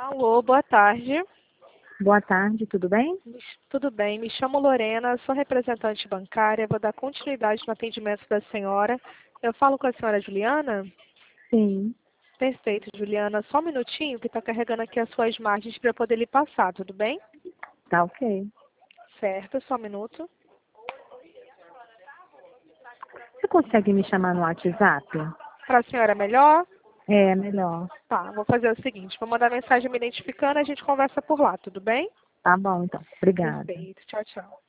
Alô, boa tarde. Boa tarde, tudo bem? Tudo bem? Me chamo Lorena, sou representante bancária, vou dar continuidade no atendimento da senhora. Eu falo com a senhora Juliana? Sim, Perfeito, Juliana. Só um minutinho que está carregando aqui as suas margens para eu poder lhe passar, tudo bem? tá ok. Certo, só um minuto. Você consegue me chamar no WhatsApp? Para a senhora melhor? É, melhor. Tá, vou fazer o seguinte, vou mandar mensagem me identificando e a gente conversa por lá, tudo bem? Tá bom, então. Obrigada. Perfeito, tchau, tchau.